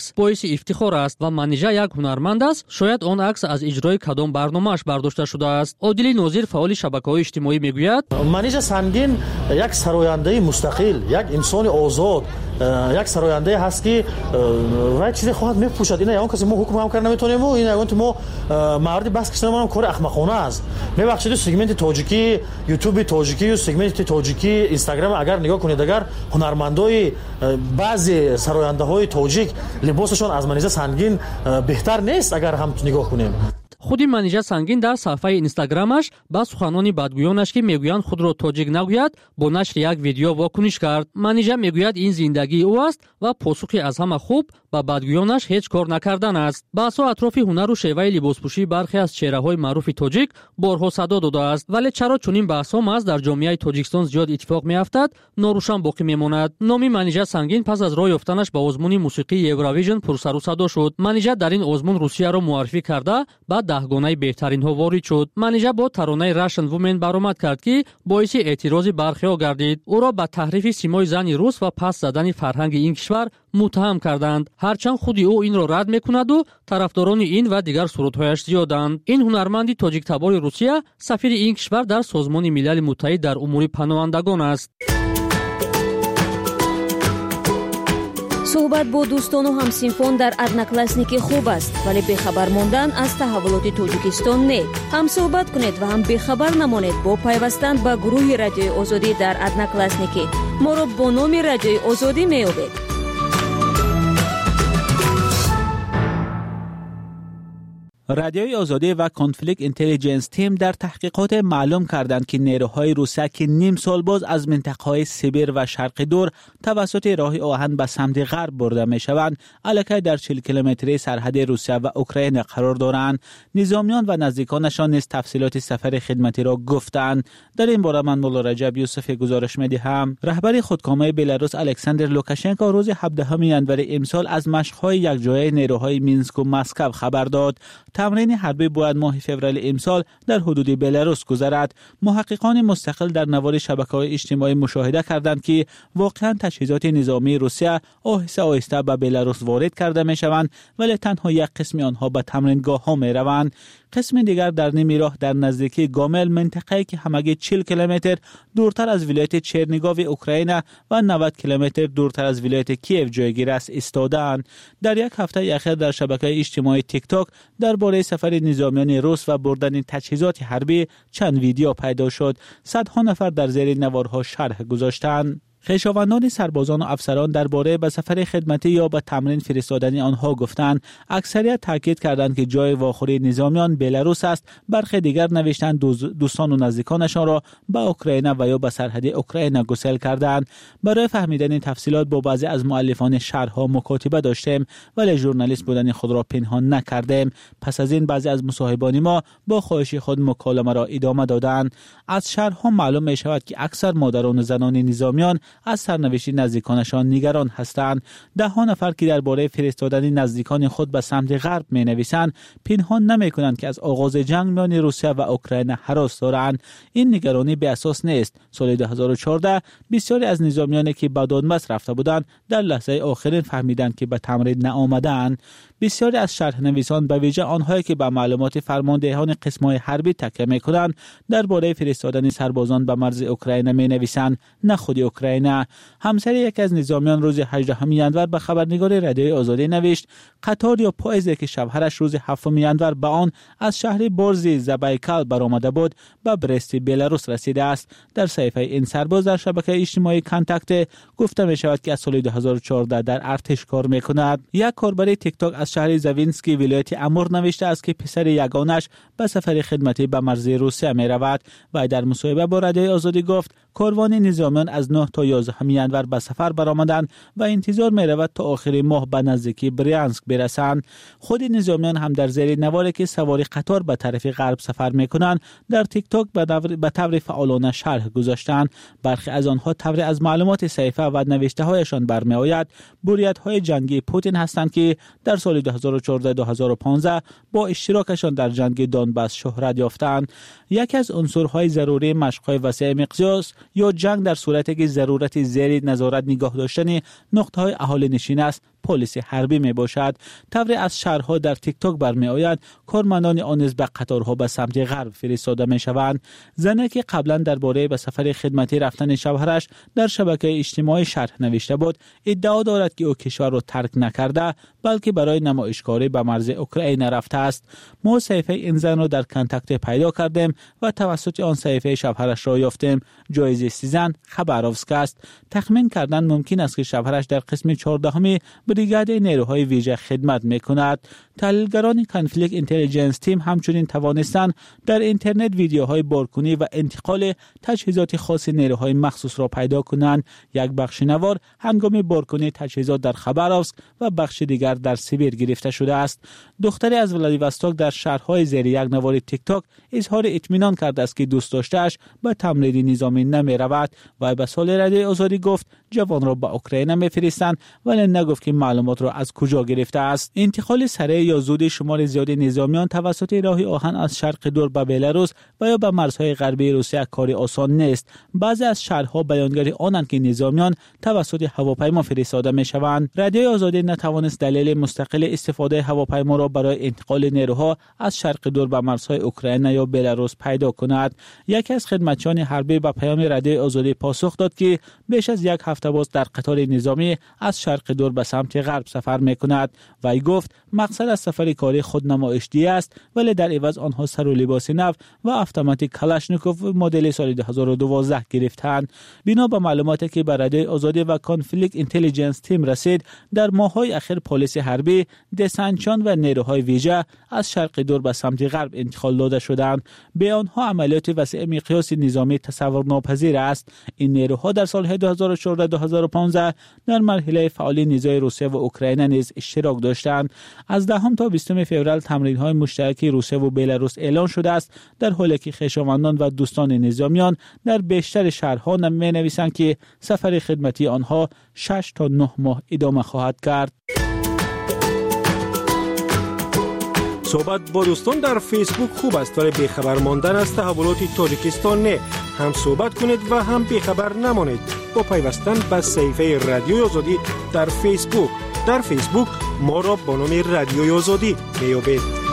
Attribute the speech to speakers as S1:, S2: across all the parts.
S1: боиси ифтихор аст ва манижа як ҳунарманд аст, шояд он акс аз иҷрои кадом барномааш бардошта шудааст. Одили Нозир, фаъоли шабакаҳои иҷтимоӣ, мегӯяд:
S2: манижа Сангин як сарояндаи мустақил, як инсони озод, як сарояндае ҳаст ки вай чизе хоҳад мепӯшад. ина ягон касе мо ҳукм ҳам карда наметавонем, ина ягон мо марди бас киштанам кори ахмақона аст. мебахшед сегменти тоҷикӣ, ютуби тоҷикӣ, сегменти тоҷикӣ, инстаграм агар нигоҳ кунед, агар ҳунармандои баъзе сарояндаҳои тоҷик либосашон аз манижа Сангин беҳтар нест агар ҳам нигоҳ кунем.
S1: худи манижа Сангин дар саҳифаи инстаграмаш ба суханони бадгӯёнаш, ки мегӯянд худро тоҷик нагӯяд, бо нашри як видео вокуниш кард. манижа мегӯяд ин зиндагии ӯ аст ва посухи аз ҳама хуб ба бадгӯёнаш ҳеҷ кор накардан аст. баҳсҳо атрофи ҳунару шеваи либоспӯшии бархе аз чеҳраҳои маъруфи тоҷик борҳо садо додааст, вале чаро чунин баҳсҳо маҳз дар ҷомеаи Тоҷикистон зиёд иттифоқ меафтад, норӯшан боқӣ мемонад. номи манижа Сангин пас аз роҳ ёфтанаш ба озмуни мусиқии Евровижн пурсару садо шуд. манижа дар ин озмун Русияро муаррифӣ карда ба даҳгонаи беҳтаринҳо ворид шуд. манижа бо таронаи Russian Women баромад кард, ки боиси эътирози бархеҳо гардид. ӯро ба таҳрифи симои зани рус ва паст задани фарҳанги ин кишвар муттаҳам карданд, ҳарчанд худи ӯ инро рад мекунаду тарафдорони ин ва дигар сурудҳояш зиёданд. ин ҳунарманди тоҷиктабори Русия сафири ин кишвар дар Созмони Милали Муттаҳид дар умури паноҳандагон аст.
S3: суҳбат бо дӯстону ҳамсинфон дар одноклассники хуб аст, вале бехабар мондан аз таҳаввулоти Тоҷикистон не. ҳам суҳбат кунед ва ҳам бехабар намонед бо пайвастан ба гурӯҳи Радиои Озодӣ дар одноклассники. моро бо номи Радиои Озодӣ меёбед.
S4: رادیوی آزادی و کانفلیکت اینتلیجنس تیم در تحقیقات معلوم کردند که نیروهای روسیه که نیم سال باز از منطقه‌های سیبیر و شرق دور توسط راه آهن به سمت غرب برده می‌شوند، علاقه در 40 کیلومتری سرحد روسیه و اوکراین قرار دارند. نظامیان و نزدیکانشان نیز تفصیلات سفر خدمتی را گفتند. در این باره من مولا رجب یوسفی گزارش می‌دهم. رهبر خودکامه بلاروس الکساندر لوکاشنکو روز 17 ژانویه امسال از مشق‌های یکجایی نیروهای مینسک و مسکو خبر داد. تمرین حربی باید ماه فوریه امسال در حدود بلاروس گذرد. محققان مستقل در نوار شبکه‌های اجتماعی مشاهده کردند که واقعا تجهیزات نظامی روسیه آهسته آهسته به بلاروس وارد کرده می‌شوند، ولی تنها یک قسم آنها به تمرینگاه‌ها می‌روند. قسم دیگر در نیمه راه در نزدیکی گامل، منطقه‌ای که همگی 40 کیلومتر دورتر از ولایت چرنیگاو اوکراین و 90 کیلومتر دورتر از ولایت کیف جایگیر است ایستادند. در یک هفته اخیر در شبکه اجتماعی تیک تاک درباره سفر نظامیان روس و بردن تجهیزات حربی چند ویدیو پیدا شد. صدها نفر در زیر نوارها شرح گذاشتند. خویشاوندان سربازان و افسران درباره به سفر خدمتی یا به تمرین فرستادن آنها گفتند. اکثریت تاکید کردند که جای واخوری نظامیان بلاروس است. برخی دیگر نوشتند دوستان و نزدیکانشان را به اوکراین و یا به سرحد اوکراین گسیل کردند. برای فهمیدن تفصیلات با بعضی از مؤلفان شرح‌ها مکاتبه داشتیم، ولی ژورنالیست بودن خود را پنهان نکردیم. پس از این بعضی از مصاحبان ما با خواهش خود مکالمه را ادامه دادند. از شرح‌ها معلوم می شود که اکثر مادران و زنان نظامیان از سرنوشت نزدیکانشان نگران هستند. ده نفر که درباره فرستادن نزدیکان خود به سمت غرب می نویسند، پنهان نمی کنند که از آغاز جنگ میان روسیه و اوکراین هراس دارند. این نگرانی بی اساس نیست. سال 2014 بسیاری از نظامیانی که به دونباس رفته بودند در لحظه آخرین فهمیدند که به تمرین نآمدند. بسیاری از شرح نویسان، به ویژه آنهایی که به معلومات فرماندهان قسم‌های حربی تکیه می‌کنند، درباره فرستادن سربازان به مرز اوکراین می‌نویسند، نه خود اوکراین. همسر یکی از نظامیان روز 18 ژانویه به خبرنگار رادیوی آزادی نوشت قطار یا پاییزی که شوهرش روز 7 ژانویه به آن از شهر بورزی زبایکال برآمده بود به برست بلاروس رسیده است. در صحیفه این سرباز در شبکه اجتماعی کانتاکت گفته می شود که از سال 2014 در ارتش کار می کند. یک کاربر تیک تاک از شهر زوینسکی ولایت امور نوشته است که پسر یگانش به سفر خدمتی به مرز روسیه می رود و در مصاحبه با رادیوی آزادی گفت کاروان نظامیان از 9 تا 11 ژانویه به سفر برآمدند و انتظار می رود تا آخر ماه به نزدیکی بریانسک برسند. خود نظامیان هم در زیر نواری که سواری قطار به طرف غرب سفر می کنند در تیک تاک به طور فعالانه شرح گذاشتند. برخی از آنها طوری از معلومات صحیفه و نوشته هایشان برمی آید بوریت های جنگی پوتین هستند که در سال 2014-2015 با اشتراکشان در جنگ دونباس شهرت یافتند. یکی از عنصرهای ضروری مشق‌های وسیع مقیاس یا جنگ در صورتی که ضرورت زیر نظارت نگاه داشتن نقطه‌های اهالی نشین است پلیس حربی می باشد. طوری از شهرها در تیک تاک برمی آید کارمندان آن نیز به قطارها به سمت غرب فرستاده می شوند. زنی که قبلا درباره به سفر خدمتی رفتن شوهرش در شبکه اجتماعی شرح نوشته بود، ادعا دارد که او کشور را ترک نکرده بلکه برای نمایشگاری به مرز اوکراین رفته است. ما صحیفه این زن را در کانتاکت پیدا کردیم و توسط آن صحیفه شوهرش را یافتیم. جایزه زن خباروفسک است. تخمین کردن ممکن است که شوهرش در قسم 14 بریگاد نیروهای ویژه خدمت می‌کند. تحلیلگران کانفلیکت اینتلیجنس تیم همچنین توانستند در اینترنت ویدیوهای بارکنی و انتقال تجهیزات خاص نیروهای مخصوص را پیدا کنند. یک بخش نوار هنگام بارکنی تجهیزات در خباروفسک و بخش دیگر در سیبیر گرفته شده است. دختری از ولادیواستوک در شهرهای زیر یک نوار تیک تاک اظهار اطمینان کرده است که دوست داشته‌اش به تمرین نظامی نمی رود و به سال رادیوی آزادی گفت جوان را به اوکراین می‌فرستند ولی نگفت که معلومات را از کجا گرفته است. انتقال سریع یا زود شمار زیاد نظامیان توسط راه آهن از شرق دور به بلاروس و یا به مرزهای غربی روسیه کاری آسان نیست. بعضی از شهرها بیانگر آنند که نظامیان توسط هواپیما فرستاده می‌شوند. رادیوی آزادی نتوانست دلیل مستقل استفاده هواپیما را برای انتقال نیروها از شرق دور به مرزهای اوکراین یا بلاروس پیدا کند. یکی از خدمتچیان حربی به پیام رادیوی آزادی پاسخ داد که بیش از یک هفته باز در قطار نظامی از شرق دور به سمت غرب سفر می‌کند. وی گفت مقصد از سفر کاری خود نمایشی است ولی در عوض آنها سر و لباس نو و اتوماتیک کلاشنیکوف مدل سال 2012 گرفتند. بنا به معلوماتی که به رادیوی آزادی و کانفلیکت اینتلیجنس تیم رسید، در ماه‌های اخیر پلیس حربی، دسنتچیان و نیروهای ویژه از شرق دور به سمت غرب انتقال داده شدند. به آنها عملیات وسیع مقیاس نظامی تصور ناپذیر است. این نیروها در سال‌های 2014-2015 در مرحله فعالی نزاع روسیه و اوکراین نیز اشتراک داشتند. از 10 تا 20 فوریه تمرین‌های مشترک روسیه و بلاروس اعلان شده است، در حالی که خویشاوندان و دوستان نظامیان در بیشتر شهرها می‌نویسند که سفر خدمتی آنها 6 تا 9 ماه ادامه خواهد کرد.
S5: صحبت با دوستان در فیسبوک خوب است ولی بیخبر ماندن از تحولات تاجیکستان نه. هم صحبت کنید و هم بیخبر نمانید با پیوستن به صفحه رادیوی آزادی در فیسبوک. در فیسبوک ما را با نام رادیوی آزادی میابید.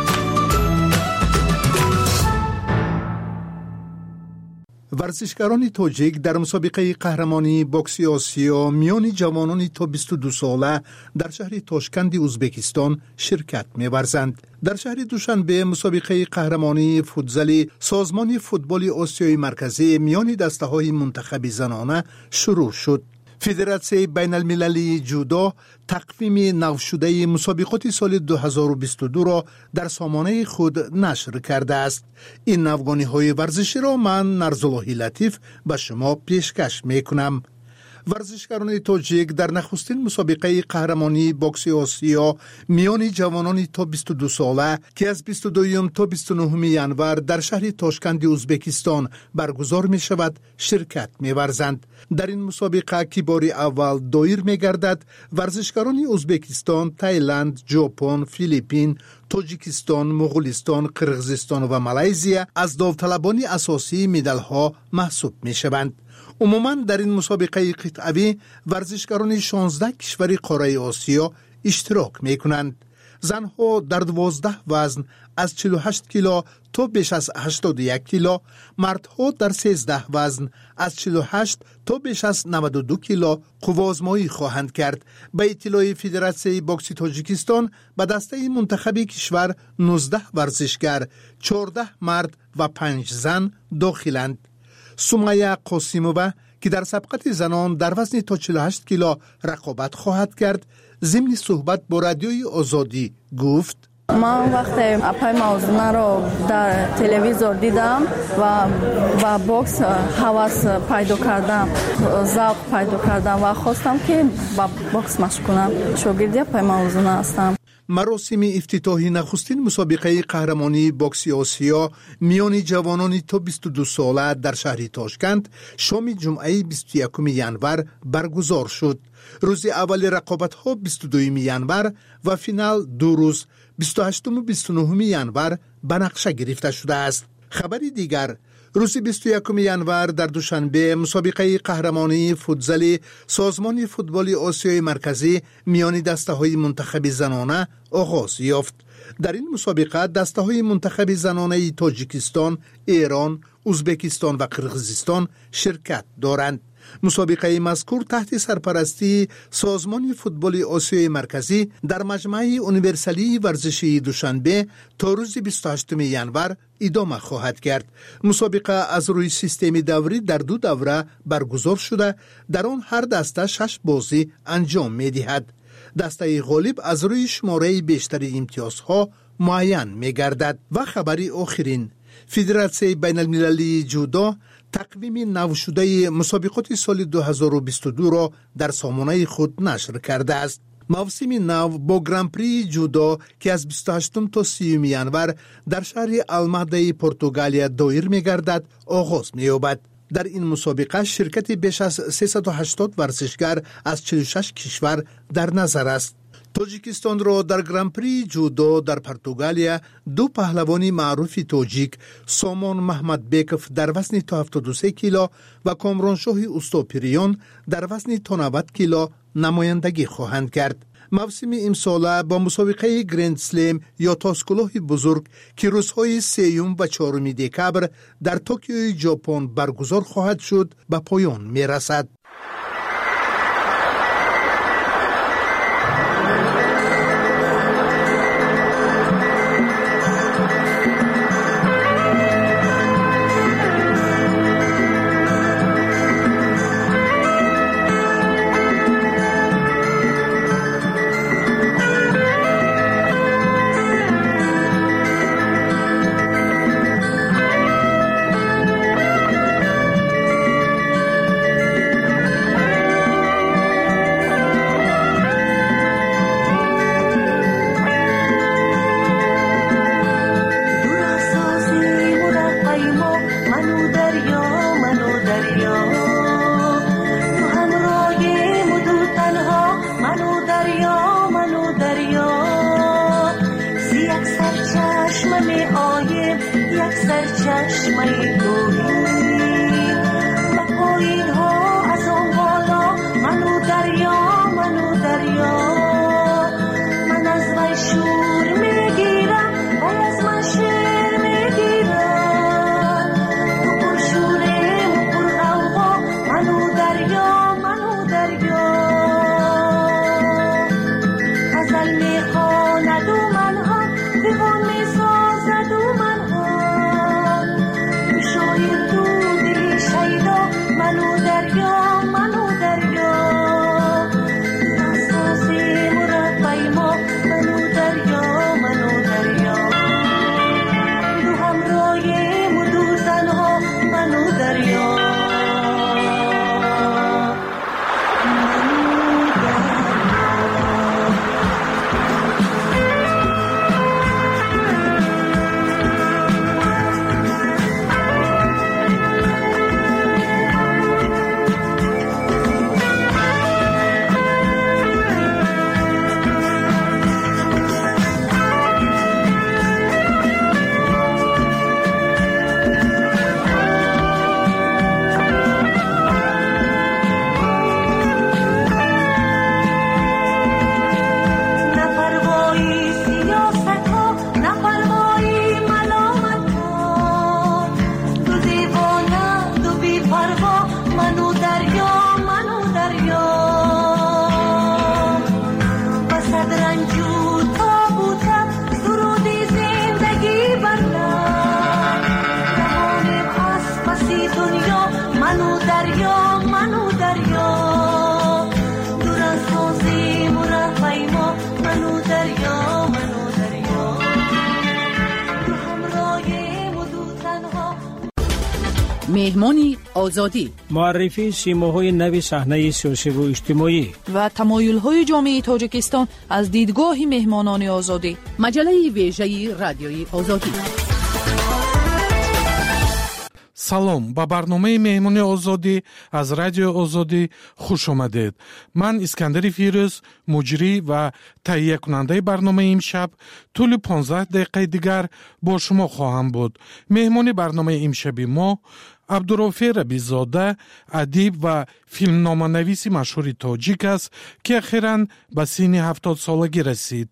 S6: ورزشکاران تاجیک در مسابقه قهرمانی بوکس آسیا میان جوانان تا 22 ساله در شهر تاشکند ازبکستان شرکت می‌ورزند. در شهر دوشنبه مسابقه قهرمانی فوتزال سازمان فوتبال آسیای مرکزی میان دسته‌های منتخب زنانه شروع شد. فدراسیون بین المللی جودو تقویم نو شده مسابقات سال 2022 را در سامانه خود نشر کرده است. این نوگانی‌های ورزشی را من نرزاللهی لطیف به شما پیشکش می‌کنم. ورزشکاران تاجیک در نخستین مسابقه قهرمانی بوکس آسیا میان جوانان تا 22 ساله که از 22 تا 29 ژانویه در شهر تاشکند ازبکستان برگزار می شود شرکت می ورزند. در این مسابقه که بار اول دایر می گردد، ورزشکاران ازبکستان، تایلند، ژاپن، فیلیپین، تاجیکستان، مغولستان، قرقیزستان و مالزی از داوطلبان اساسی مدال ها محسوب می شوند. عموماً در این مسابقه قطعی ورزشکاران 16 کشور قاره آسیا اشتراک می کنند. زنها در 12 وزن از 48 کیلو تا بیش از 81 کیلو، مردها در 13 وزن از 48 تا بیش از 92 کیلو قوازمایی خواهند کرد. به اطلاع فدراسیون بوکس تاجیکستان به دسته منتخب کشور 19 ورزشکار، 14 مرد و 5 زن داخلند. سمیه قاسیمووا که در سبقت زنان در وزن تا 48 کیلو رقابت خواهد کرد، ضمن صحبت با رادیوی آزادی گفت:
S7: من وقتی اپای موضوع رو در تلویزیون دیدم و بوکس هوس پیدا کردم، ذوق پیدا کردم و خواستم که با بوکس مشغول کنم. شاگردی اپای موضوع هستم.
S6: مراسم افتتاحی نخستین مسابقه قهرمانی بوکس آسیا میان جوانان تا 22 ساله در شهر تاشکند شام جمعه 21 ژانویه برگزار شد. روز اول رقابت ها 22 ژانویه و فینال 2 روز 28 و 29 ژانویه به نقشه گرفته شده است. خبری دیگر، روز 21 ینور در دوشنبه مسابقه قهرمانی فوتزال سازمان فوتبال آسیای مرکزی میان دسته‌های منتخب زنانه آغاز یافت. در این مسابقه دسته‌های منتخب زنانه تاجیکستان، ایران، ازبکستان و قرقیزستان شرکت دارند. مسابقه مذکور تحت سرپرستی سازمان فوتبال آسیای مرکزی در مجمع یونیورسالی ورزشی دوشنبه تا روز 28 ینور ادامه خواهد کرد. مسابقه از روی سیستم دوری در 2 دوره برگزار شده، در آن هر دسته 6 بازی انجام می‌دهد. دسته غالب از روی شماره بیشتر امتیازها معین می‌گردد. و خبری آخرین، فدراسیون بین المللی جودو تقویم نو شده مسابقات سال 2022 را در سامانه خود نشر کرده است. موسم نو با گران پری جودو که از 28 تا 30 ینور در شهر المهده پرتغالیا دایر می‌گردد آغاز می‌یابد. در این مسابقه شرکت بیش از 380 ورزشگر از 46 کشور در نظر است. تاجیکستان را در گران پری جودو در پرتغالیا 2 پهلوانی معروف تاجیک، سامان محمد بیکف در وزن تا 73 کیلو و کامرانشاه استوپریان در وزن تا 90 کیلو نمایندگی خواهند کرد. موسم امساله با مسابقه گرند سلم یا تاسکلاه بزرگ که روزهای 3 و 4 دکبر در توکیو ژاپن برگزار خواهد شد به پایان میرسد.
S8: مهمانی آزادی،
S5: معرفی سیماهای نوی صحنه سیاسی و اجتماعی
S8: و تمایل‌های جامعه تاجیکستان از دیدگاه مهمانان آزادی. مجله ویژه رادیوی آزادی.
S9: салом ба барномаи меҳмони озодӣ аз радиои озодӣ хуш омадед. ман искандари фирӯз, муҷрӣ ва таҳиякунандаи барномаи имшаб тӯли 15 дақиқаи дигар бо шумо хоҳам буд. меҳмони барномаи имшаби мо абдурофе рабизода, адиб ва филмноманависи машҳури тоҷик аст, ки ахиран ба синни 70 солагӣ расид.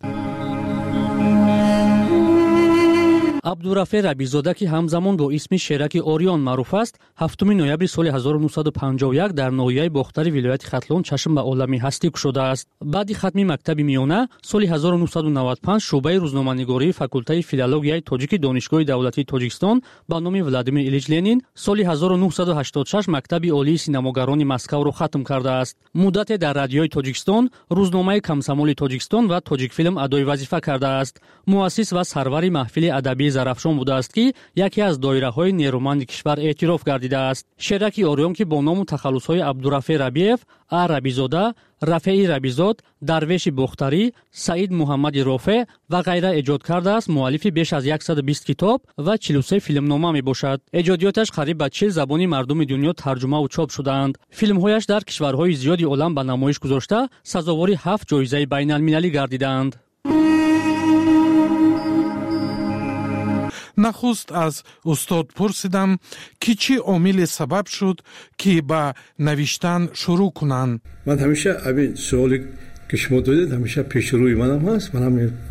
S1: абдурафе рабизода, ки ҳамзамон бо исми Шераки Орион маъруф аст, 7 ноябри соли 1951 дар ноҳияи бохтари вилояти Хатлон чашм ба олами ҳастӣ кушодааст. баъди хатми мактаби миёна соли 1995 шуъбаи рӯзноманигории факултаи филологияи тоҷики донишгоҳи давлатии Тоҷикистон ба номи Владимир Илич Ленин соли 1986 мактаби олии синамогарони Москавро хатм кардааст. муддате дар радиои Тоҷикистон, рӯзномаи Комсомоли Тоҷикистон ва Тоҷикфилм адои вазифа кардааст. муассис ва сарвари маҳфили адабии зарафшон будааст, ки яке аз доираҳои нерӯманди кишвар эътироф гардидааст. Шераки Орион, ки бо ному тахаллусҳои Абдурафе Рабиев, А. Рабизода, Рафеи Рабизод, Дарвеши Бохтарӣ, Саид Муҳаммади Рофе ва ғайра эҷод кардааст, муаллифи беш аз 120 китоб ва 43 филмнома мебошад. эҷодиёташ қариб ба 40 забони мардуми дунё тарҷумаву чоп шудаанд. филмҳояш дар кишварҳои зиёди олам ба намоиш гузошта, сазовори 7 ҷоизаи байналмилалӣ гардидаанд.
S9: нахуст аз устод пурсидам ки чӣ омиле сабаб шуд ки ба навиштан шурӯъ кунанд.
S10: ман ҳамеша абин суоле ки шумо додед ҳамеша пешрӯи манам ҳаст. манам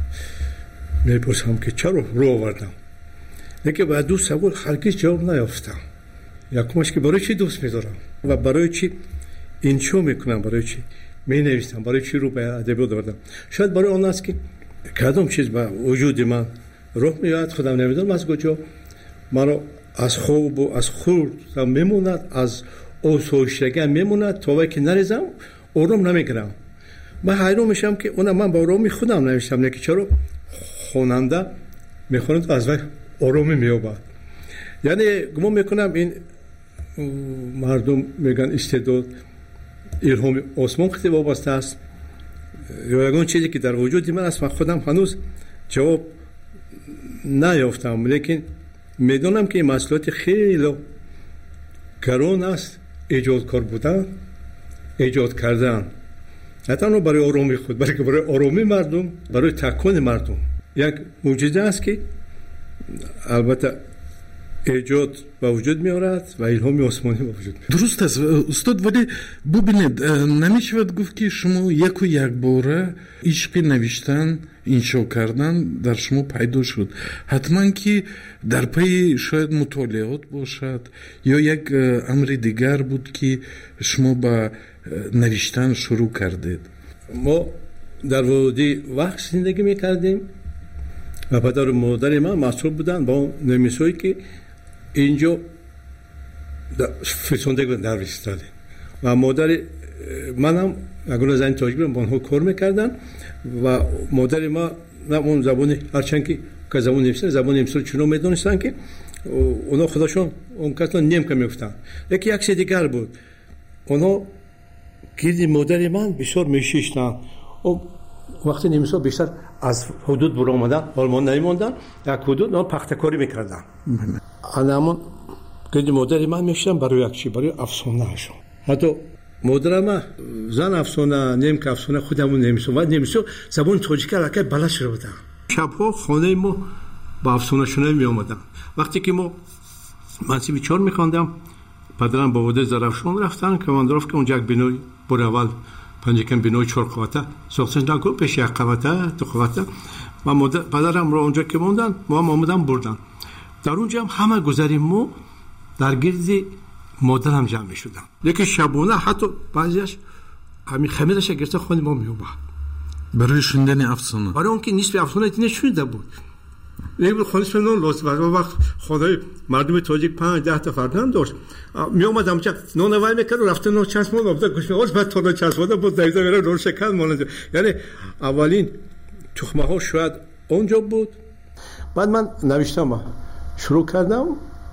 S10: мепурсам ки чаро рӯ овардам, лекин ба ду савол ҳаргиз ҷавоб наёфтам. якумаш ки барои чӣ дӯст медорам ва барои чӣ иншо мекунам, барои чӣ менависам, барои чӣ рӯ ба адабиёт овардам. шояд барои он аст ки кадом чиз ба вуҷуди ман роҳ меояд, худам намедонам аз куҷо маро аз хобу аз хурдам мемонад, аз осоиштагиам мемонад, то вақте ки нарезам ором намегирам. ман ҳайрон мешавам ки ман ба ороми худам навиштам, лекин чаро хонанда мехонад аз вай оромӣ меёбад. яъне гумон мекунам ин мардум мегӯянд истеъдод илҳоми осмон хеле вобаста аст, ё ягон чизе ки дар вуҷуди ман аст. ман худам ҳанӯз ҷавоб наёфтам, лекин медонам ки ин масъулияти хеле гарон аст. эҷодкор будан, эҷод кардан, на танҳо барои оромии худ, балки барои оромии мардум, барои такони мардум. як муъҷиза аст ки албатта эҷод ба вуҷуд меорад ва илҳоми осмонӣ ба вуҷуд меорад.
S9: дуруст аст устод, вале бубинед, намешавад гуфт ки шумо яку якбора ишқи навиштан, иншо кардан дар шумо пайдо шуд. ҳатман ки дар пайи шояд мутолиот бошад ё як амри дигар буд ки шумо ба навиштан шурӯъ кардед.
S10: мо дар води вақт зиндагӣ мекардем ва падару модари ман масъул буданд ба он нависҳое ки инҷо фирсондагӣ дар истодем ва модари манам ягона зани тоҷик ба онҳо кор мекарданд ва модари ман он забони ҳарчанд ки забони немисӣ забони немисиро чунон медонистанд ки онҳо худашон он касро немка мегуфтанд. лекин як се дигар буд, онҳо гирди модари ман бисёр мешиштанд. вақти немисҳо бештар аз ҳудуд буромадан олмон намемонданд, як ҳудуд он пахтакорӣ мекарданд. анамон гирди модари ман мешиштанд барои як чӣ, барои афсонаашон. ҳатто модарам ман зан афсона, немка афсона худамон немисо ва немисо забони тоҷика ракай баланд шуда буданд. шабҳо хонаи мо ба афсонашунавӣ меомаданд. вақте ки мо мансиби 4 мехондам, падарам ба водии Зарафшон рафтанд, командировка онҷа як бинои бори аввал панҷакам бинои 4 қавата сохта шудан, ко пеш 1 қавата 2 қавата. ва падарамро онҷа ки монданд, мо ҳам омадам бурданд. дар онҷа ҳам ҳама гузари мо дар гирди модарам ҷамъ мешуданд. лекин шабона ҳатто баъзеаш ҳамин хамираша гирфта хони мо меёбад
S9: барои шундани афсона,
S10: барои он ки нисфи афсона нешунида буд. خونشون نون لطف و وقت خدای مردم تاجیک 5-10 تا فرزند داشت می اومد همچه نون وای میکرد و رفته نون چسبوند آبدا گوش می‌آورد بعد تا نون چسبونده بود دایزا میره نون شکن مانند. یعنی اولین تخمه ها شاید اونجا بود. بعد من نوشتم شروع کردم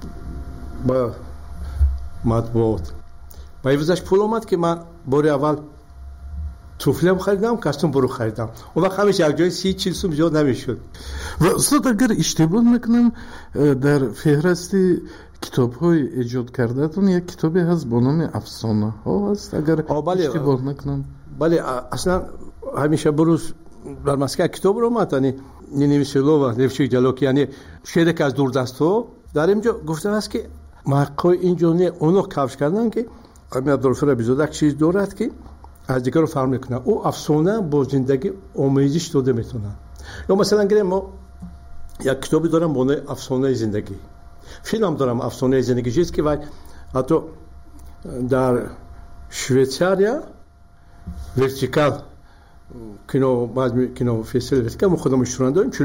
S10: با مطبوعات با ایوزش پول اومد که من بار اول توفلم خریدم، کاستوم برو خریدم. اون وقت همیشه یک جای 30-40 سوم زیاد نمیشد.
S9: و استاد اگر اشتباه نکنم در فهرست کتاب‌های ایجاد کرده‌تون یک کتابی هست با نام افسانه‌ها هست اگر اشتباه نکنم.
S10: بله اصلا همیشه بروز در مسکه کتاب رو متنی نویسلو و نوشته جلو که یعنی شعر که از دوردست‌ها در اینجا گفته است که محققای اینجا اونو کاوش کردن که امیر عبدالغفور بیزاده چیز دارد که از دیگر رو فرق میکنه. او افسانه با زندگی آمیزش داده میتونه. یا مثلا گریم ما یک کتابی دارم با نام افسانه زندگی، فیلم دارم افسانه زندگی چیز که حتی در شویتزاریا ورتیکال کینو بعد کینو فستیوال ورتیکال ما خودمون شروع داریم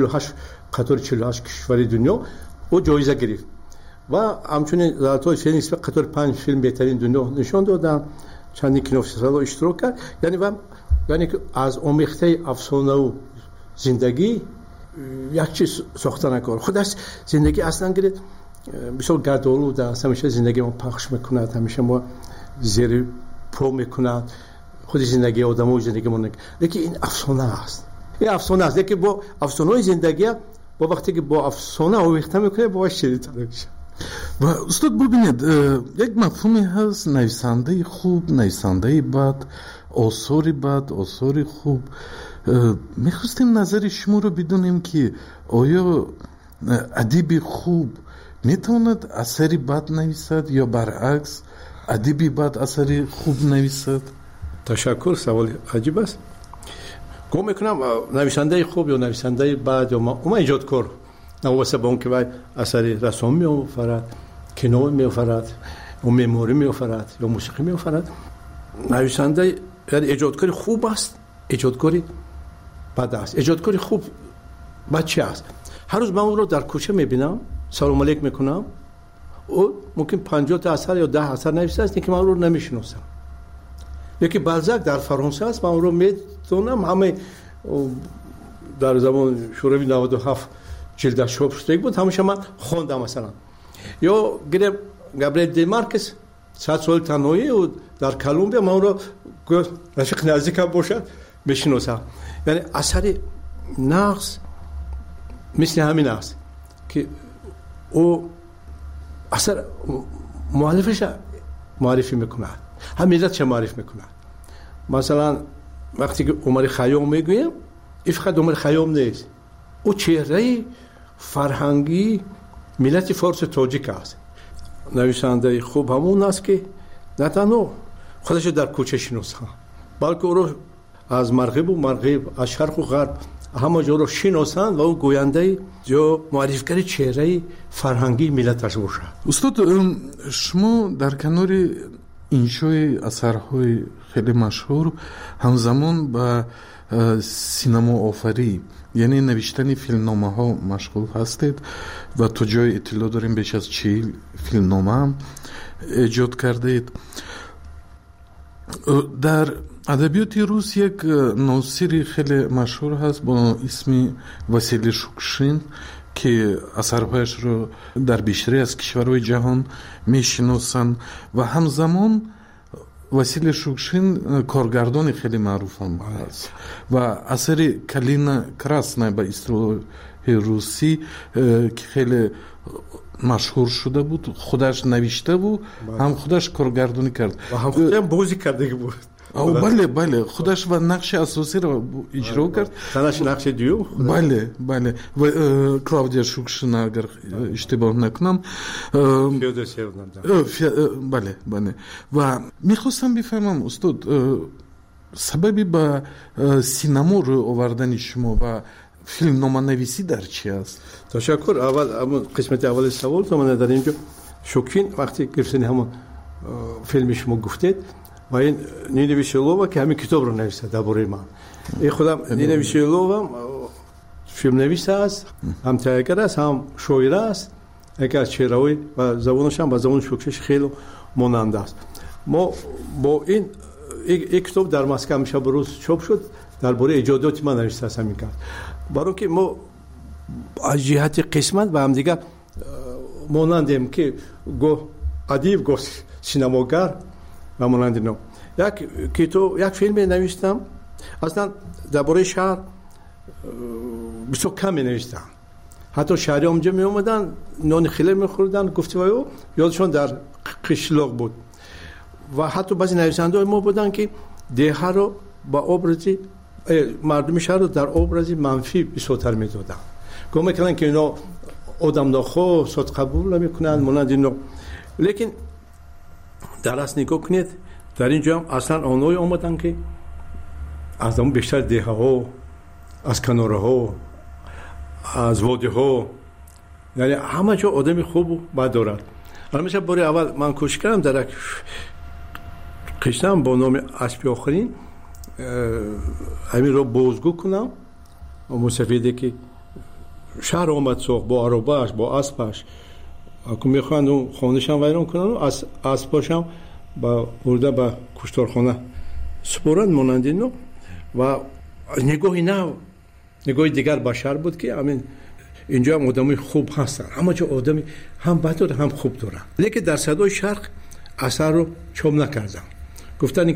S10: 48 کشور دنیا او جایزه گرفت و همچنین در طول فیلم قطار 5 فیلم بهترین دنیا نشان دادن، چندین کینو فستیوال اشتراک کرد. یعنی که از آمیخته افسانه و زندگی یک چیز ساخته نکار. خودش زندگی اصلا گرید بسیار گردآلود است، همیشه زندگی ما پخش میکند، همیشه ما زیر پا میکند خود زندگی آدم و زندگی ما لیکن این افسانه است. این افسانه است لیکن با افسانه زندگی با وقتی که با افسانه آمیخته میکنه باید شدیدتر میشه.
S9: و استاد ببینید یک مفهومی هست نویسنده خوب، نویسنده بد، آثار بد، آثار خوب. میخواستیم نظر شما رو بدونیم که آیا ادیب خوب میتواند اثری بد نویسد یا برعکس ادیبی بد اثری خوب نویسد؟
S10: تشکر، سوال عجیب است. گم میکنم نویسنده خوب یا نویسنده بد یا ما ایجادکار نواسه با اون که اثری رسام میآفرد، کینو میآفرد، و معماری میآفرد یا موسیقی میآفرد. نویسنده یعنی ایجادکاری خوب است، ایجادکاری بد است. ایجادکاری خوب بچه است. هر روز من اون رو در کوچه میبینم، سلام علیک میکنم، او ممکن 50 تا اثر یا 10 اثر نوشته است که من اون رو نمیشناسم. یکی بالزاک در فرانسه است، من اون رو میدونم، همه در زمان شوروی 97 جلدش چاپ شده بود، همیشه من خواندم. مثلا یا گابریل دی مارکس 100 سال تنهایی و در کلمبیا، من اون رو رفیق نزدیکم باشد میشناسم. یعنی اثر نقص مثل همین است که او اثر مؤلفش معرفی میکند، هم ملتش معرفی میکند. مثلا وقتی که عمر خیام میگویم، این فقط عمر خیام نیست، او چهره فرهنگی ملت فارس تاجیک است. نویسنده خوب همون است که نه تنها خودش در کوچه شناسه، بلکه او رو از مغرب و مغرب، از شرق و غرب همه جا رو شناسند و او گوینده یا معرفیگر چهره فرهنگی ملتش باشد.
S9: استاد شما در کنار انشای اثرهای خیلی مشهور همزمان با سینما آفری یعنی نوشتن فیلمنامه ها مشغول هستید و تو جای اطلاع داریم بیش از 40 فیلمنامه هم ایجاد کردید. در ادبیات روس یک ناصری خیلی مشهور هست با اسم واسیلی شوکشین که اثرهایش رو در بیشتری از کشورهای جهان میشناسن و همزمان واسیلی شوکشین کارگردان خیلی معروف هم هست و اثر کلینا کراسنا به اصطلاح روسی که خیلی مشهور شده بود، خودش نوشته بود، هم خودش کارگردانی کرد
S10: و هم خودش بازی کرده بود.
S9: بله خودش و نقش اساسی رو اجرا کرد.
S10: تنش نقش دیو.
S9: بله و کلاودیا شوکشین اگر اشتباه نکنم. بله و میخواستم بفهمم استاد سببی با سینما رو آوردن شما و فیلمنامه نویسی در چی است؟
S10: تشکر. اول قسمت اول سوال تو من در اینجا شوکین وقتی گرفتن همون فیلم شما گفتید و این نینا ویشلووا که همین کتاب رو نوشته درباره من. این خودم نینا ویشلووا فیلم نویس است، هم تهیه‌گر است، هم شاعر است. یکی از چهره‌های و زبانش هم با زبان شوکش خیلی مانند است. ما با این کتاب در مسکو میشه بروز چاپ شد درباره ایجادات من نوشته است همین کرد. برای که ما از جهت قسمت با هم دیگه مانندیم که گو ادیب گو سینماگر و مانند نو. یک فیلم نوشتم، اصلا درباره شهر بسیار کم نوشتم. حتی شهری اونجا می اومدن نان خیلی میخوردن، گفتگو یادشون در قشلاق بود. و حتی بعضی نویسنده ما بودن که دیه رو با ابرزی مردم شهر رو در ابرزی منفی بسیارتر میدادن. گفت میکنن که اینا آدم ناخو صد قبول نمیکنن مانند اینو. لیکن در اصل نگاه کنید در اینجا هم اصلا آنهایی آمدن که از اون بیشتر دیه ها، از کناره ها، از وادی ها، یعنی همه جا آدمی خوب و بد دارد. الان مثلا باری اول من کوشش کردم در یک قشتم با نام اسبی آخرین همین رو بازگو کنم و مصفیده که شهر آمد سوخ با عرباش با اسبش اکو میخواند اون خانهشم ویران کنن و اسباشم با برده با کشتارخانه سپورند مانند اینو. و نگاهی نه نگاهی دیگر بشر بود که همین اینجا هم آدمی خوب هستن، اما چه آدمی هم بد داره هم خوب دارن. لیکن در صدای شرق اثر رو چوب نکردن. گفتن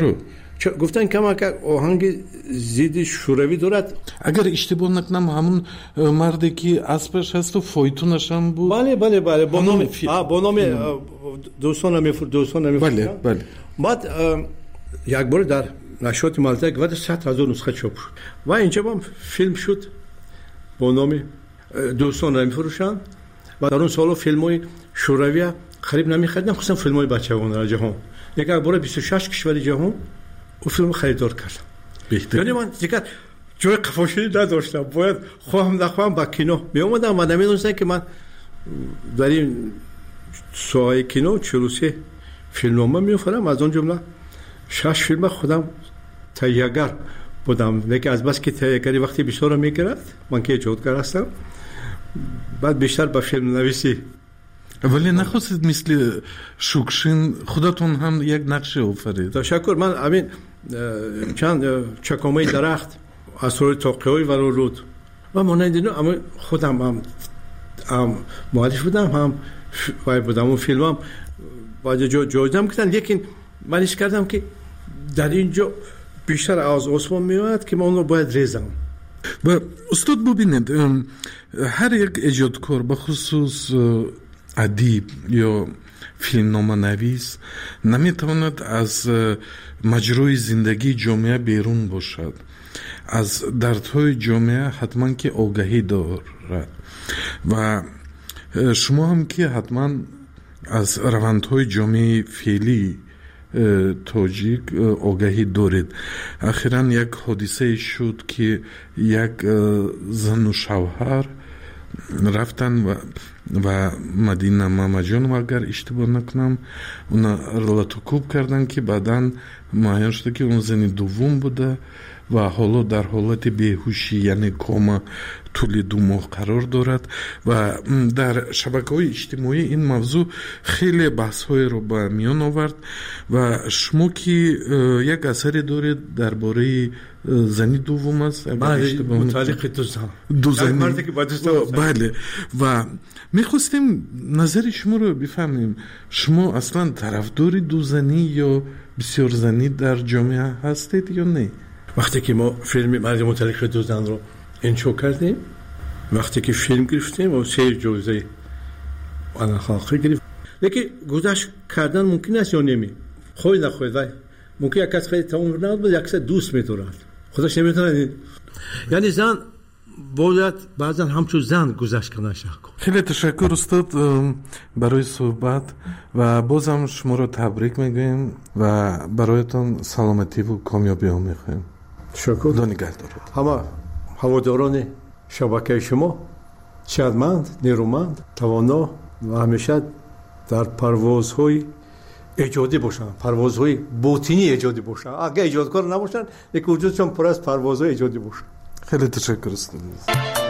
S10: کما آهنگ زید شوروی دارد.
S9: اگر اشتباه نکنم همون مردی که اسبش هست و فایتونش هم بود.
S10: بله با نام دوستان نمیفروشن.
S9: بله.
S10: بعد یک بار در نشریات مالته گفت 100,000 نسخه چاپ شد و اینجا هم فیلم شد با نام دوستان نمیفروشن. و در اون سالو فیلم‌های شوروی قریب نمی‌خریدن، خصوصا فیلم‌های بچگانه در جهان. یک بار 26 کشور جهان او فیلم خریدار کردم. یعنی من دیگه جای قفاشی نداشتم، باید خواهم نخواهم با کینو می اومدم و نمیدونستم که من در این ساحه کینو 43 فیلمنامه می‌آورم. از اون جمله 6 فیلم خودم تهیه‌گر بودم، لیکن از بس که تهیه‌گری وقتی بسیار می‌گرفت، من که ایجادگر هستم، بعد بیشتر به فیلم نویسی.
S9: ولی نخواستید مثل شوکشین خودتون هم یک نقشه آفرید؟
S10: تشکر. من همین چند چکامه درخت اسرار تاقی‌های و رود و مانند اینو اما خودم هم مؤلف بودم هم وای بودم. اون فیلم هم باید جایدم کردن، لیکن من ایش کردم که در اینجا بیشتر از عثمان میاد که من اون رو باید ریزم.
S9: و استاد ببینید هر یک ایجادکار بخصوص ادیب یا فیلمنامه نویس نمیتواند از مجرای زندگی جامعه بیرون باشد. از دردهای جامعه حتما که آگاهی دارد و شما هم که حتما از روندهای جامعه فعلی تاجیک آگاهی دارید. اخیراً یک حادثه شد که یک زن و شوهر رفتن و مدینه مامجان و اگر اشتباه نکنم اونا رلاتوکوب کردن که بعداً معین شده که اون زن دوم بوده و حالا در حالت بیهوشی یعنی کوما طول 2 ماه قرار دارد و در شبکه‌های اجتماعی این موضوع خیلی بحث‌های رو به میان آورد و شما که یک اثری دارید درباره زنی دوم است.
S10: متعلق دو زن.
S9: بله و میخواستیم نظر شما رو بفهمیم. شما اصلا طرفدار دو زنی یا بسیار زنی در جامعه هستید یا نه؟
S10: وقتی که ما فیلم مرد متعلق دو زن رو انشا کردیم، وقتی که فیلم گرفتیم و 3 جایزه آن خاطر گرفت، لیکن گذشت کردن ممکن است یا نمی خواهی نخواهید و ممکن یک کس خیلی تمام نبود یک کس دوست می‌دارد خودش نمی‌تونه. یعنی زن باید بعضا همچون زن گذشت کنه.
S9: خیلی تشکر استاد برای صحبت و بازم شما رو تبریک میگویم و برایتان سلامتی و کامیابی ها میخوایم.
S10: تشکر.
S9: خدا نگهدار.
S10: همه هواداران شبکه شما شادمند، نیرومند، توانا و همیشه در پروازهای ایجادی باشن، پروازهای باطنی ایجادی باشن. اگه ایجادکار نباشن یک وجودشون پر از پروازهای ایجادی باشن.
S9: خیلی تشکر استاد.